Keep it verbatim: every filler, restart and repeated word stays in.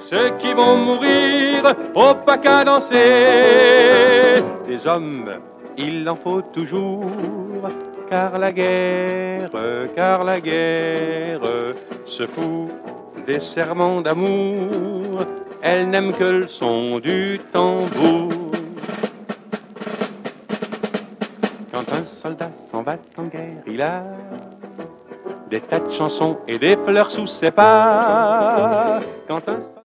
ceux qui vont mourir au pas qu'à danser. Des hommes, il en faut toujours, car la guerre, car la guerre se fout des serments d'amour, elle n'aime que le son du tambour. Quand un soldat s'en va en guerre, il a des tas de chansons et des fleurs sous ses pas. Quand un